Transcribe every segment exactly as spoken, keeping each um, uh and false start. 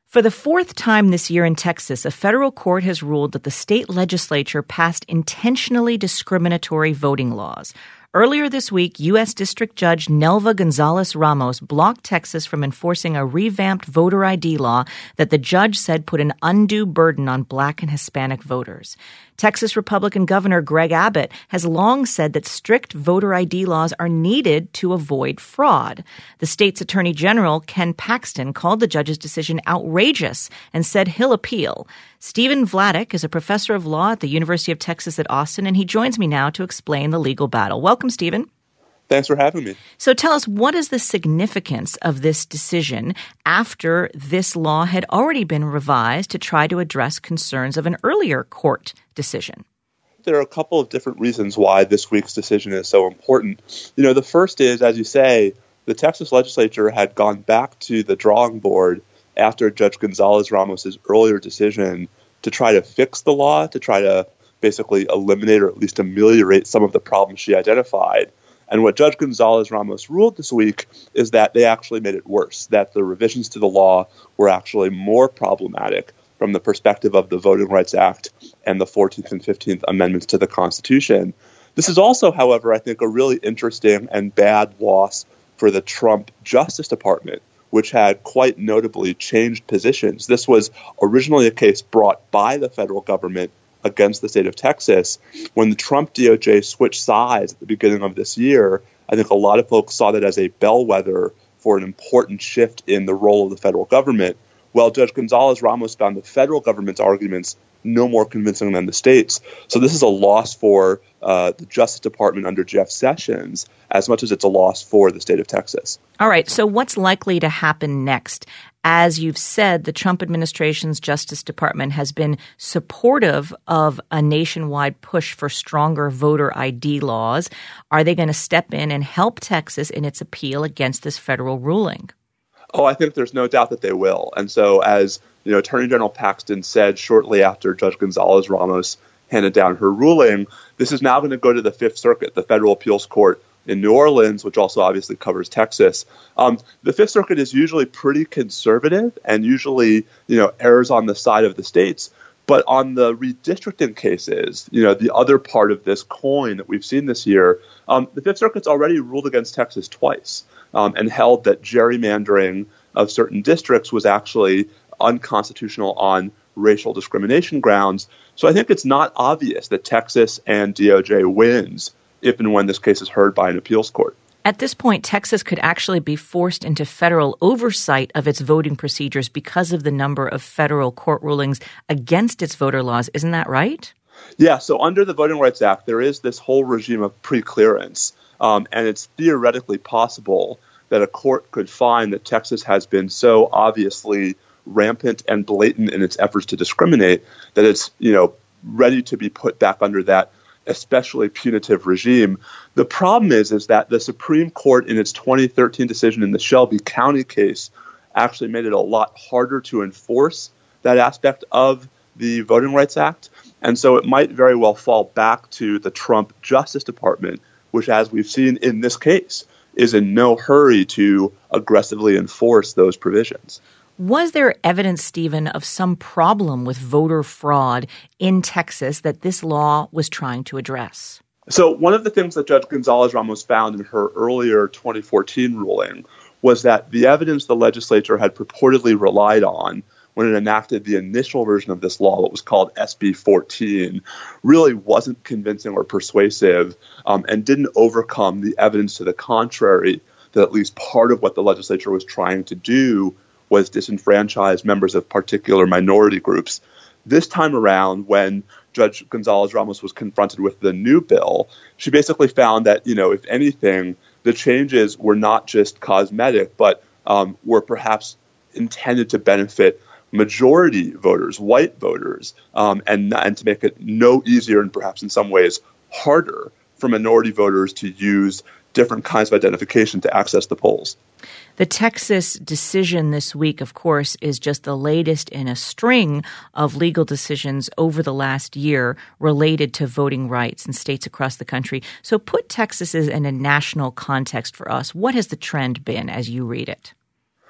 For the fourth time this year in Texas, a federal court has ruled that the state legislature passed intentionally discriminatory voting laws. Earlier this week, U S. District Judge Nelva Gonzalez-Ramos blocked Texas from enforcing a revamped voter I D law that the judge said put an undue burden on Black and Hispanic voters. Texas Republican Governor Greg Abbott has long said that strict voter I D laws are needed to avoid fraud. The state's Attorney General, Ken Paxton, called the judge's decision outrageous and said he'll appeal. Stephen Vladeck is a professor of law at the University of Texas at Austin, and he joins me now to explain the legal battle. Welcome, Stephen. Thanks for having me. So tell us, what is the significance of this decision after this law had already been revised to try to address concerns of an earlier court decision? There are a couple of different reasons why this week's decision is so important. You know, the first is, as you say, the Texas legislature had gone back to the drawing board after Judge Gonzalez-Ramos' earlier decision to try to fix the law, to try to basically eliminate or at least ameliorate some of the problems she identified. And what Judge Gonzalez-Ramos ruled this week is that they actually made it worse, that the revisions to the law were actually more problematic from the perspective of the Voting Rights Act and the fourteenth and fifteenth Amendments to the Constitution. This is also, however, I think a really interesting and bad loss for the Trump Justice Department, which had quite notably changed positions. This was originally a case brought by the federal government against the state of Texas. When the Trump D O J switched sides at the beginning of this year, I think a lot of folks saw that as a bellwether for an important shift in the role of the federal government. Well, Judge Gonzalez-Ramos found the federal government's arguments no more convincing than the state's. So this is a loss for uh, the Justice Department under Jeff Sessions as much as it's a loss for the state of Texas. All right. So what's likely to happen next? As you've said, the Trump administration's Justice Department has been supportive of a nationwide push for stronger voter I D laws. Are they going to step in and help Texas in its appeal against this federal ruling? Oh, I think there's no doubt that they will. And so as you know, Attorney General Paxton said shortly after Judge Gonzalez-Ramos handed down her ruling, this is now going to go to the Fifth Circuit, the federal appeals court in New Orleans, which also obviously covers Texas. Um, the Fifth Circuit is usually pretty conservative and usually, you know, errs on the side of the states. But on the redistricting cases, you know, the other part of this coin that we've seen this year, um, the Fifth Circuit's already ruled against Texas twice um, and held that gerrymandering of certain districts was actually unconstitutional on racial discrimination grounds. So I think it's not obvious that Texas and D O J wins if and when this case is heard by an appeals court. At this point, Texas could actually be forced into federal oversight of its voting procedures because of the number of federal court rulings against its voter laws. Isn't that right? Yeah. So under the Voting Rights Act, there is this whole regime of preclearance, um, and it's theoretically possible that a court could find that Texas has been so obviously rampant and blatant in its efforts to discriminate that it's, you know, ready to be put back under that especially punitive regime. The problem is, is that the Supreme Court in its twenty thirteen decision in the Shelby County case actually made it a lot harder to enforce that aspect of the Voting Rights Act. And so it might very well fall back to the Trump Justice Department, which, as we've seen in this case, is in no hurry to aggressively enforce those provisions. Was there evidence, Stephen, of some problem with voter fraud in Texas that this law was trying to address? So one of the things that Judge Gonzalez-Ramos found in her earlier twenty fourteen ruling was that the evidence the legislature had purportedly relied on when it enacted the initial version of this law, what was called S B fourteen, really wasn't convincing or persuasive um, and didn't overcome the evidence to the contrary, that at least part of what the legislature was trying to do was disenfranchise members of particular minority groups. This time around, when Judge Gonzalez-Ramos was confronted with the new bill, she basically found that, you know, if anything, the changes were not just cosmetic, but um, were perhaps intended to benefit majority voters, white voters, um, and, and to make it no easier and perhaps in some ways harder for minority voters to use different kinds of identification to access the polls. The Texas decision this week, of course, is just the latest in a string of legal decisions over the last year related to voting rights in states across the country. So put Texas in a national context for us. What has the trend been as you read it?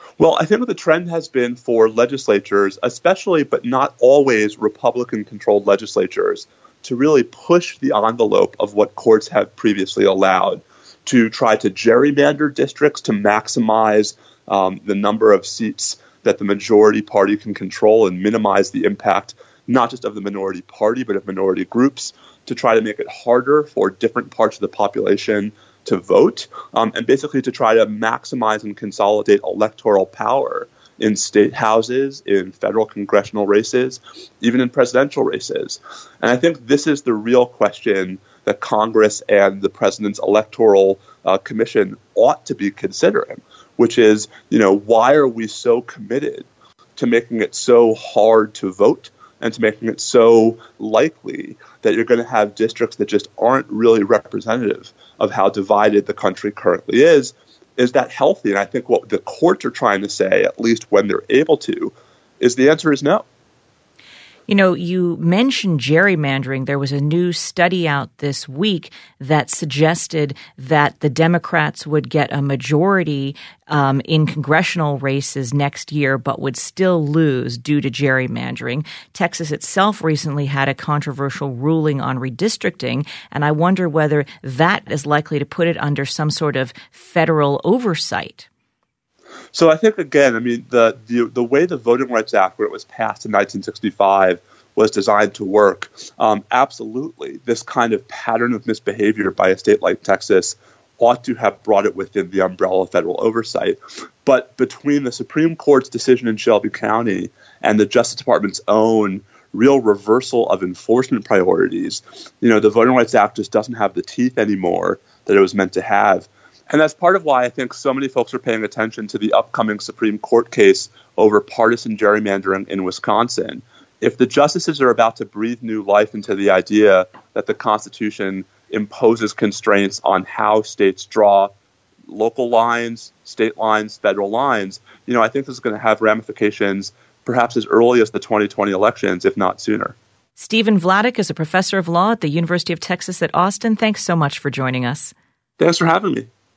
Well, I think what the trend has been for legislatures, especially but not always Republican-controlled legislatures, to really push the envelope of what courts have previously allowed, to try to gerrymander districts to maximize um, the number of seats that the majority party can control and minimize the impact not just of the minority party but of minority groups, to try to make it harder for different parts of the population to vote, um, and basically to try to maximize and consolidate electoral power in state houses, in federal congressional races, even in presidential races. And I think this is the real question that Congress and the president's electoral uh, commission ought to be considering, which is, you know, why are we so committed to making it so hard to vote and to making it so likely that you're going to have districts that just aren't really representative of how divided the country currently is? Is that healthy? And I think what the courts are trying to say, at least when they're able to, is the answer is no. You know, you mentioned gerrymandering. There was a new study out this week that suggested that the Democrats would get a majority um, in congressional races next year, but would still lose due to gerrymandering. Texas itself recently had a controversial ruling on redistricting, and I wonder whether that is likely to put it under some sort of federal oversight. So I think, again, I mean, the, the the way the Voting Rights Act, when it was passed in nineteen sixty-five, was designed to work, um, absolutely, this kind of pattern of misbehavior by a state like Texas ought to have brought it within the umbrella of federal oversight. But between the Supreme Court's decision in Shelby County and the Justice Department's own real reversal of enforcement priorities, you know, the Voting Rights Act just doesn't have the teeth anymore that it was meant to have. And that's part of why I think so many folks are paying attention to the upcoming Supreme Court case over partisan gerrymandering in Wisconsin. If the justices are about to breathe new life into the idea that the Constitution imposes constraints on how states draw local lines, state lines, federal lines, you know, I think this is going to have ramifications perhaps as early as the twenty twenty elections, if not sooner. Stephen Vladeck is a professor of law at the University of Texas at Austin. Thanks so much for joining us. Thanks for having me.